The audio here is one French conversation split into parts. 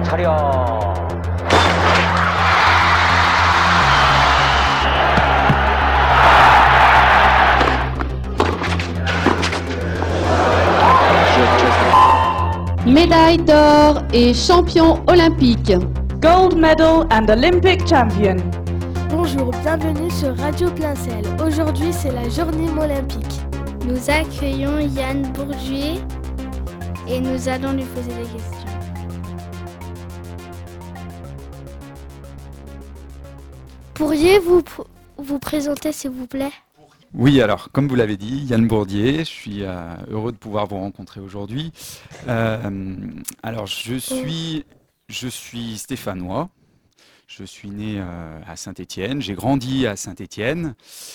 차려. Médaille d'or et champion olympique. Gold medal and Olympic champion. Bonjour, bienvenue sur Radio Plein-Ciel. Aujourd'hui, c'est la journée olympique. Nous accueillons Yann Bourdieu et nous allons lui poser des questions. Pourriez-vous vous présenter, s'il vous plaît ? Oui, alors, comme vous l'avez dit, Yann Bourdieu, je suis heureux de pouvoir vous rencontrer aujourd'hui. Alors, je suis stéphanois, je suis né à Saint-Étienne, j'ai grandi à Saint-Étienne.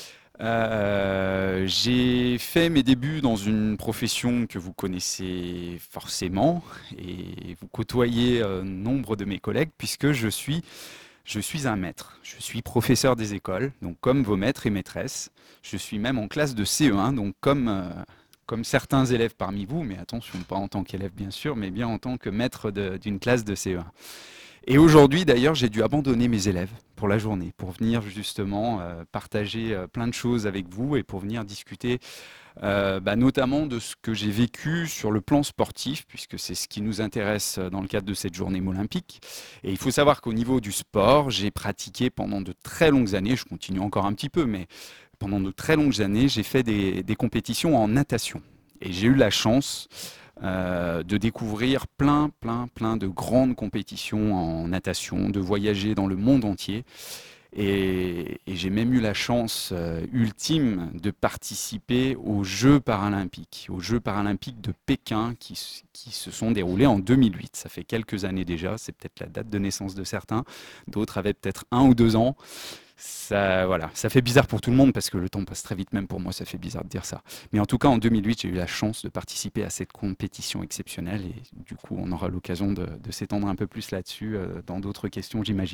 J'ai fait mes débuts dans une profession que vous connaissez forcément et vous côtoyez nombre de mes collègues puisque je suis un maître, je suis professeur des écoles, donc comme vos maîtres et maîtresses. Je suis même en classe de CE1, donc comme certains élèves parmi vous, mais attention, pas en tant qu'élève bien sûr, mais bien en tant que maître d'une classe de CE1. Et aujourd'hui d'ailleurs, j'ai dû abandonner mes élèves pour la journée, pour venir justement partager plein de choses avec vous et pour venir discuter notamment de ce que j'ai vécu sur le plan sportif, puisque c'est ce qui nous intéresse dans le cadre de cette journée olympique. Et il faut savoir qu'au niveau du sport, j'ai pratiqué pendant de très longues années, je continue encore un petit peu, mais pendant de très longues années, j'ai fait des compétitions en natation. Et j'ai eu la chance de découvrir plein de grandes compétitions en natation, de voyager dans le monde entier. Et j'ai même eu la chance ultime de participer aux Jeux paralympiques de Pékin qui se sont déroulés en 2008. Ça fait quelques années déjà, c'est peut-être la date de naissance de certains, d'autres avaient peut-être 1 ou 2 ans. Ça fait bizarre pour tout le monde parce que le temps passe très vite, même pour moi ça fait bizarre de dire ça. Mais en tout cas en 2008 j'ai eu la chance de participer à cette compétition exceptionnelle et du coup on aura l'occasion de s'étendre un peu plus là-dessus dans d'autres questions j'imagine.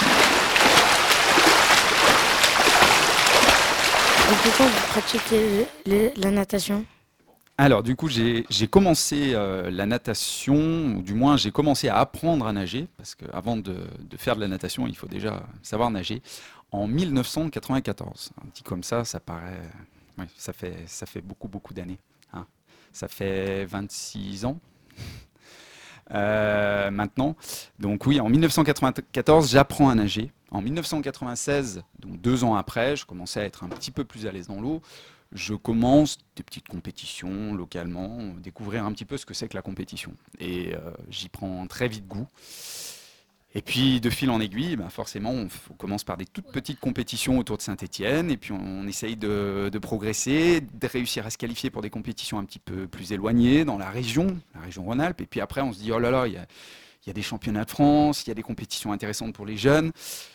Et pourquoi vous pratiquez la natation ? Alors du coup j'ai commencé la natation, ou du moins j'ai commencé à apprendre à nager, parce qu'avant de faire de la natation il faut déjà savoir nager, en 1994. Dit comme ça paraît, ouais, ça fait beaucoup d'années. Hein. Ça fait 26 ans maintenant. Donc oui, en 1994 j'apprends à nager. En 1996, donc 2 ans après, je commençais à être un petit peu plus à l'aise dans l'eau. Je commence des petites compétitions localement, découvrir un petit peu ce que c'est que la compétition. Et j'y prends très vite goût. Et puis de fil en aiguille, forcément, on commence par des toutes petites compétitions autour de Saint-Étienne. Et puis on essaye de progresser, de réussir à se qualifier pour des compétitions un petit peu plus éloignées dans la région Rhône-Alpes. Et puis après, on se dit, oh là là, il y a des championnats de France, il y a des compétitions intéressantes pour les jeunes.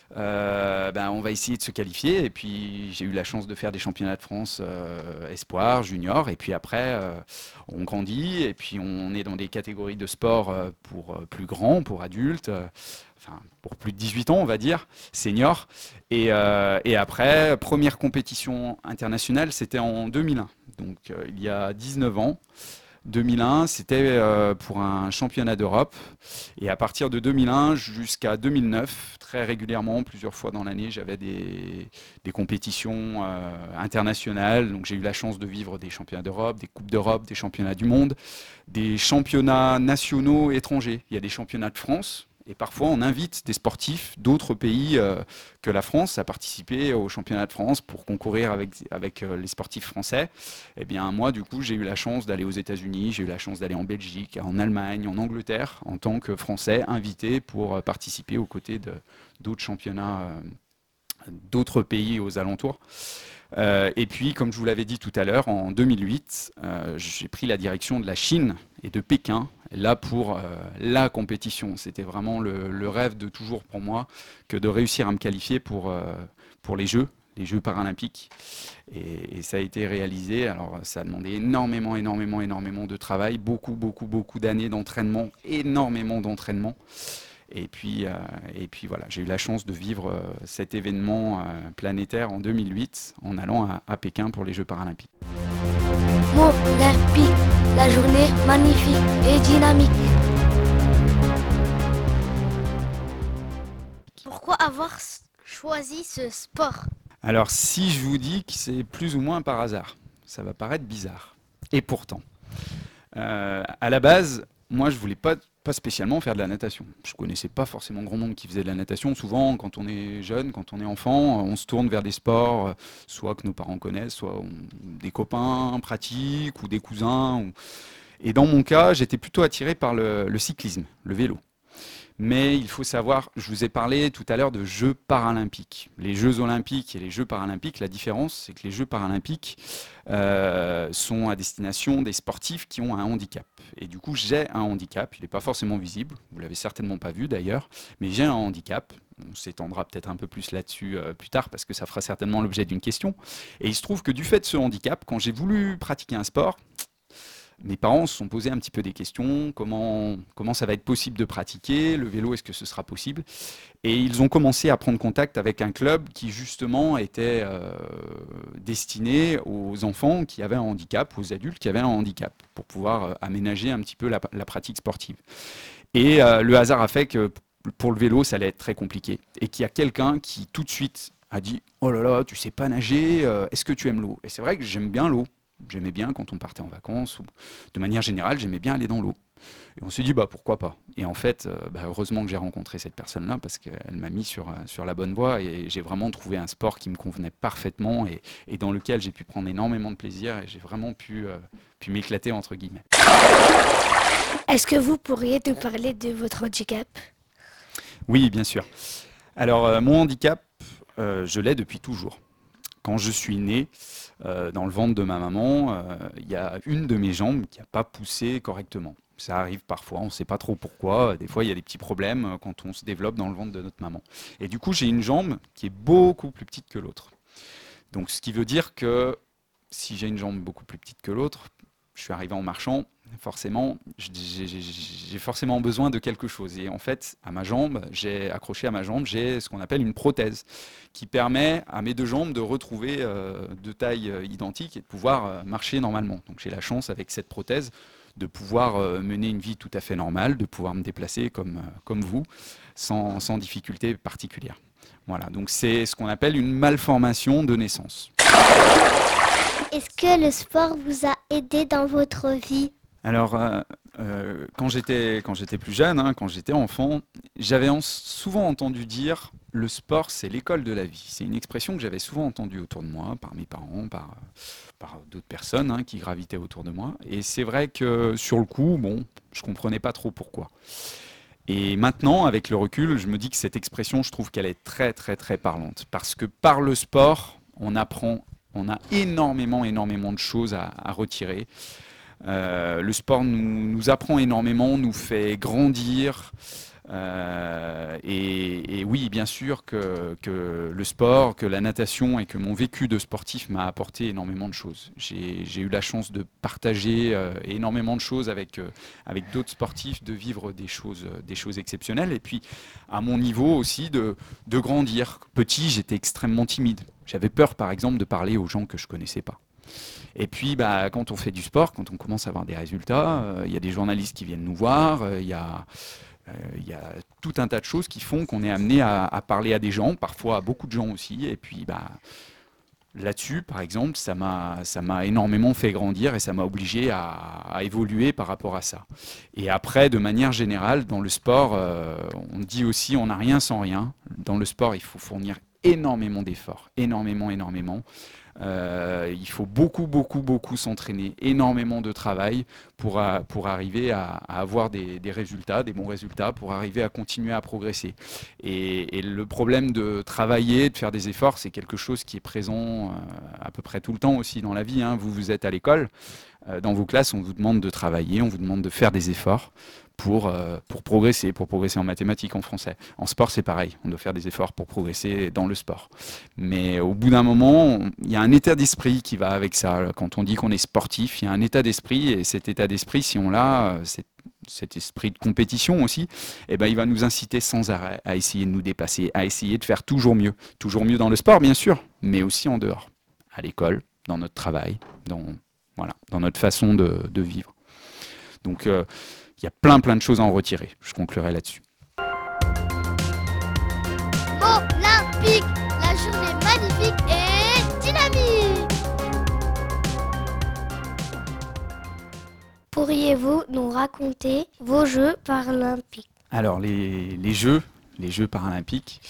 On va essayer de se qualifier. Et puis j'ai eu la chance de faire des championnats de France espoir, junior. Et puis après, on grandit. Et puis on est dans des catégories de sport pour plus grands, pour adultes. Pour plus de 18 ans, on va dire, senior. Et après, première compétition internationale, c'était en 2001. Donc il y a 19 ans. 2001, c'était pour un championnat d'Europe. Et à partir de 2001 jusqu'à 2009, très régulièrement, plusieurs fois dans l'année, j'avais des compétitions internationales. Donc j'ai eu la chance de vivre des championnats d'Europe, des coupes d'Europe, des championnats du monde, des championnats nationaux étrangers. Il y a des championnats de France. Et parfois, on invite des sportifs d'autres pays que la France à participer au championnat de France pour concourir avec les sportifs français. Eh bien, moi, du coup, j'ai eu la chance d'aller aux États-Unis, j'ai eu la chance d'aller en Belgique, en Allemagne, en Angleterre, en tant que Français invité pour participer aux côtés d'autres championnats d'autres pays aux alentours. Et puis, comme je vous l'avais dit tout à l'heure, en 2008, j'ai pris la direction de la Chine et de Pékin, là pour la compétition. C'était vraiment le rêve de toujours pour moi que de réussir à me qualifier pour les Jeux paralympiques. Et ça a été réalisé. Alors, ça a demandé énormément de travail, beaucoup d'années d'entraînement, énormément d'entraînement. Et puis voilà, j'ai eu la chance de vivre cet événement planétaire en 2008 en allant à Pékin pour les Jeux paralympiques. Olympique, la journée magnifique et dynamique. avoir choisi ce sport? Alors, si je vous dis que c'est plus ou moins par hasard, ça va paraître bizarre. Et pourtant, à la base, moi, je voulais pas spécialement faire de la natation. Je connaissais pas forcément grand monde qui faisait de la natation. Souvent, quand on est jeune, quand on est enfant, on se tourne vers des sports, soit que nos parents connaissent, soit des copains pratiquent, ou des cousins. Et dans mon cas, j'étais plutôt attiré par le cyclisme, le vélo. Mais il faut savoir, je vous ai parlé tout à l'heure de Jeux paralympiques. Les Jeux olympiques et les Jeux paralympiques, la différence, c'est que les Jeux paralympiques sont à destination des sportifs qui ont un handicap. Et du coup, j'ai un handicap, il n'est pas forcément visible, vous l'avez certainement pas vu d'ailleurs, mais j'ai un handicap. On s'étendra peut-être un peu plus là-dessus plus tard parce que ça fera certainement l'objet d'une question. Et il se trouve que du fait de ce handicap, quand j'ai voulu pratiquer un sport, mes parents se sont posés un petit peu des questions, comment ça va être possible de pratiquer, le vélo, est-ce que ce sera possible? Et ils ont commencé à prendre contact avec un club qui justement était destiné aux enfants qui avaient un handicap, aux adultes qui avaient un handicap, pour pouvoir aménager un petit peu la pratique sportive. Et le hasard a fait que pour le vélo, ça allait être très compliqué. Et qu'il y a quelqu'un qui tout de suite a dit « Oh là là, tu sais pas nager, est-ce que tu aimes l'eau ?» Et c'est vrai que j'aime bien l'eau. J'aimais bien quand on partait en vacances, ou de manière générale, j'aimais bien aller dans l'eau. Et on s'est dit, pourquoi pas? Et en fait, heureusement que j'ai rencontré cette personne-là, parce qu'elle m'a mis sur la bonne voie, et j'ai vraiment trouvé un sport qui me convenait parfaitement, et dans lequel j'ai pu prendre énormément de plaisir, et j'ai vraiment pu m'éclater, entre guillemets. Est-ce que vous pourriez nous parler de votre handicap? Oui, bien sûr. Alors, mon handicap, je l'ai depuis toujours. Quand je suis né, dans le ventre de ma maman, il y a une de mes jambes qui n'a pas poussé correctement. Ça arrive parfois, on ne sait pas trop pourquoi. Des fois, il y a des petits problèmes quand on se développe dans le ventre de notre maman. Et du coup, j'ai une jambe qui est beaucoup plus petite que l'autre. Donc, ce qui veut dire que si j'ai une jambe beaucoup plus petite que l'autre, je suis arrivé en marchant, forcément, j'ai forcément besoin de quelque chose. Et en fait, j'ai accroché à ma jambe, j'ai ce qu'on appelle une prothèse qui permet à mes deux jambes de retrouver de taille identique et de pouvoir marcher normalement. Donc j'ai la chance avec cette prothèse de pouvoir mener une vie tout à fait normale, de pouvoir me déplacer comme vous, sans difficulté particulière. Voilà, donc c'est ce qu'on appelle une malformation de naissance. Est-ce que le sport vous a aidé dans votre vie? Alors, quand j'étais plus jeune, quand j'étais enfant, j'avais souvent entendu dire « le sport, c'est l'école de la vie ». C'est une expression que j'avais souvent entendue autour de moi, par mes parents, par d'autres personnes qui gravitaient autour de moi. Et c'est vrai que sur le coup, je ne comprenais pas trop pourquoi. Et maintenant, avec le recul, je me dis que cette expression, je trouve qu'elle est très, très, très parlante. Parce que par le sport, on a énormément de choses à retirer. Le sport nous apprend énormément, nous fait grandir. Et oui, bien sûr que le sport, que la natation et que mon vécu de sportif m'a apporté énormément de choses. J'ai eu la chance de partager énormément de choses avec d'autres sportifs, de vivre des choses exceptionnelles. Et puis, à mon niveau aussi, de grandir. Petit, j'étais extrêmement timide. J'avais peur, par exemple, de parler aux gens que je ne connaissais pas. Et puis, quand on fait du sport, quand on commence à avoir des résultats, il y a des journalistes qui viennent nous voir, il y a tout un tas de choses qui font qu'on est amené à parler à des gens, parfois à beaucoup de gens aussi. Et puis, là-dessus, par exemple, ça m'a énormément fait grandir et ça m'a obligé à évoluer par rapport à ça. Et après, de manière générale, dans le sport, on dit aussi on n'a rien sans rien. Dans le sport, il faut fournir énormément d'efforts, énormément. Il faut beaucoup s'entraîner, énormément de travail pour arriver à avoir des résultats, des bons résultats, pour arriver à continuer à progresser. Et le problème de travailler, de faire des efforts, c'est quelque chose qui est présent à peu près tout le temps aussi dans la vie. Vous êtes à l'école, dans vos classes, on vous demande de travailler, on vous demande de faire des efforts pour progresser en mathématiques, en français. En sport, c'est pareil, on doit faire des efforts pour progresser dans le sport. Mais au bout d'un moment, il y a un état d'esprit qui va avec ça. Quand on dit qu'on est sportif, il y a un état d'esprit, et cet état d'esprit, si on l'a, cet esprit de compétition aussi, il va nous inciter sans arrêt à essayer de nous dépasser, à essayer de faire toujours mieux dans le sport, bien sûr, mais aussi en dehors, à l'école, dans notre travail, dans notre façon de vivre. Donc, il y a plein de choses à en retirer. Je conclurai là-dessus. olympique, la journée magnifique et dynamique. Pourriez-vous nous raconter vos Jeux paralympiques? Alors les Jeux paralympiques,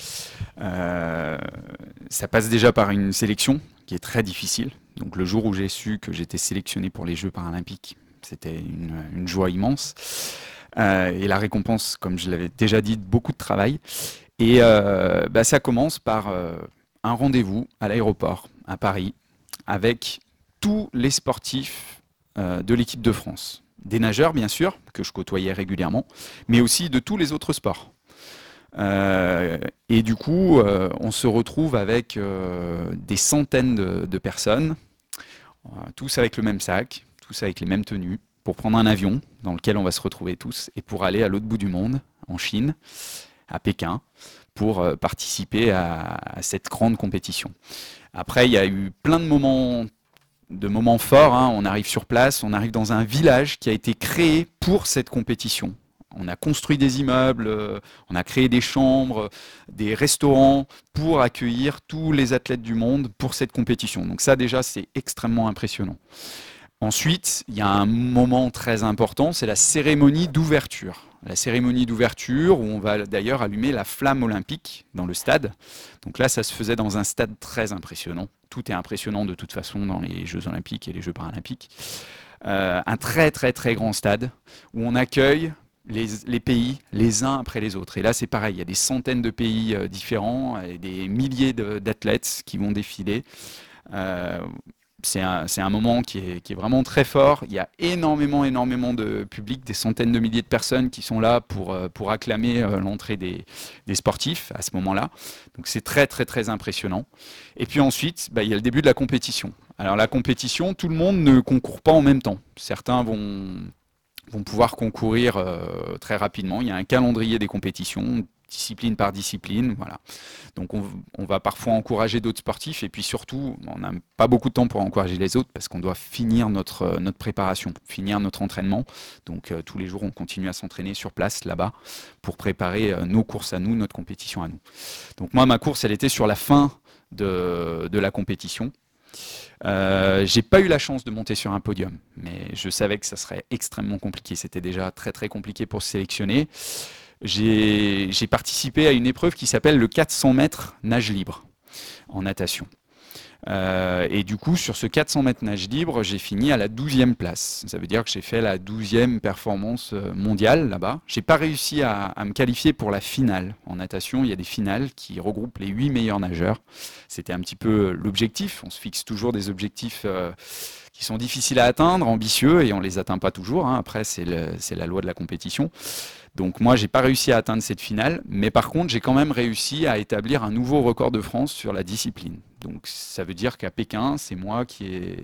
ça passe déjà par une sélection qui est très difficile. Donc le jour où j'ai su que j'étais sélectionné pour les Jeux paralympiques, c'était une joie immense. Et la récompense, comme je l'avais déjà dit, beaucoup de travail. Et ça commence par un rendez-vous à l'aéroport à Paris avec tous les sportifs de l'équipe de France. Des nageurs, bien sûr, que je côtoyais régulièrement, mais aussi de tous les autres sports. Et du coup, on se retrouve avec des centaines de personnes, tous avec le même sac, tous avec les mêmes tenues, pour prendre un avion dans lequel on va se retrouver tous, et pour aller à l'autre bout du monde, en Chine, à Pékin, pour participer à cette grande compétition. Après, il y a eu plein de moments forts, hein. On arrive sur place, on arrive dans un village qui a été créé pour cette compétition. On a construit des immeubles, on a créé des chambres, des restaurants pour accueillir tous les athlètes du monde pour cette compétition. Donc ça déjà, c'est extrêmement impressionnant. Ensuite, il y a un moment très important, c'est la cérémonie d'ouverture. La cérémonie d'ouverture où on va d'ailleurs allumer la flamme olympique dans le stade. Donc là, ça se faisait dans un stade très impressionnant. Tout est impressionnant de toute façon dans les Jeux olympiques et les Jeux paralympiques. Un très très très grand stade où on accueille les pays les uns après les autres. Et là, c'est pareil, il y a des centaines de pays différents et des milliers d'athlètes qui vont défiler. C'est un moment qui est vraiment très fort. Il y a énormément de public, des centaines de milliers de personnes qui sont là pour acclamer l'entrée des sportifs à ce moment-là. Donc c'est très très très impressionnant. Et puis ensuite, il y a le début de la compétition. Alors la compétition, tout le monde ne concourt pas en même temps. Certains vont pouvoir concourir très rapidement. Il y a un calendrier des compétitions, discipline par discipline, voilà. Donc on va parfois encourager d'autres sportifs et puis surtout, on n'a pas beaucoup de temps pour encourager les autres parce qu'on doit finir notre préparation, finir notre entraînement. Donc tous les jours, on continue à s'entraîner sur place là-bas pour préparer nos courses à nous, notre compétition à nous. Donc moi, ma course, elle était sur la fin de la compétition. J'ai pas eu la chance de monter sur un podium, mais je savais que ça serait extrêmement compliqué. C'était déjà très très compliqué pour se sélectionner. J'ai participé à une épreuve qui s'appelle le 400 mètres nage libre en natation. Et du coup, sur ce 400 mètres nage libre, j'ai fini à la 12e place. Ça veut dire que j'ai fait la 12e performance mondiale là-bas. J'ai pas réussi à me qualifier pour la finale. En natation, il y a des finales qui regroupent les 8 meilleurs nageurs. C'était un petit peu l'objectif. On se fixe toujours des objectifs qui sont difficiles à atteindre, ambitieux, et on les atteint pas toujours, hein. Après, c'est la loi de la compétition. Donc moi, j'ai pas réussi à atteindre cette finale, mais par contre, j'ai quand même réussi à établir un nouveau record de France sur la discipline. Donc ça veut dire qu'à Pékin, c'est moi qui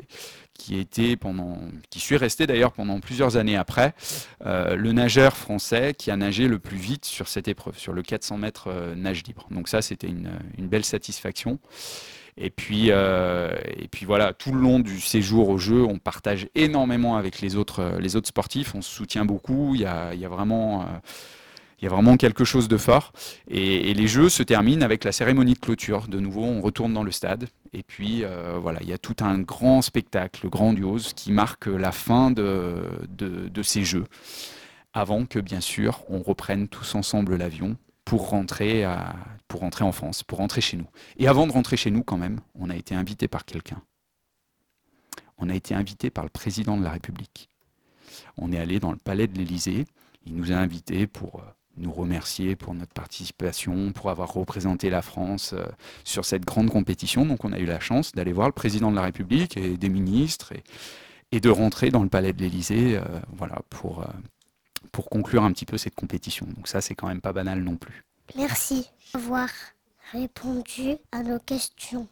suis resté d'ailleurs pendant plusieurs années après, le nageur français qui a nagé le plus vite sur cette épreuve, sur le 400 mètres nage libre. Donc ça, c'était une belle satisfaction. Et puis voilà, tout le long du séjour au jeu, on partage énormément avec les autres sportifs, on se soutient beaucoup, il y a vraiment quelque chose de fort. Et les jeux se terminent avec la cérémonie de clôture. De nouveau, on retourne dans le stade. Et puis voilà, il y a tout un grand spectacle grandiose qui marque la fin de ces jeux. Avant que, bien sûr, on reprenne tous ensemble l'avion pour rentrer en France, pour rentrer chez nous. Et avant de rentrer chez nous, quand même, on a été invité par quelqu'un. On a été invité par le président de la République. On est allé dans le palais de l'Élysée. Il nous a invités pour nous remercier pour notre participation, pour avoir représenté la France sur cette grande compétition. Donc on a eu la chance d'aller voir le président de la République et des ministres et de rentrer dans le palais de l'Élysée voilà, pour conclure un petit peu cette compétition. Donc ça, c'est quand même pas banal non plus. Merci d'avoir répondu à nos questions.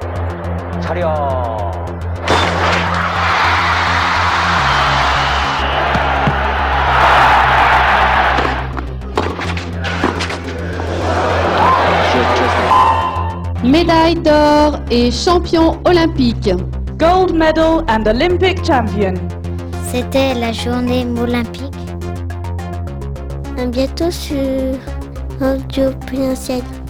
Médaille d'or et champion olympique. Gold medal and Olympic champion. C'était la journée olympique. À bientôt sur Radio Plein Ciel.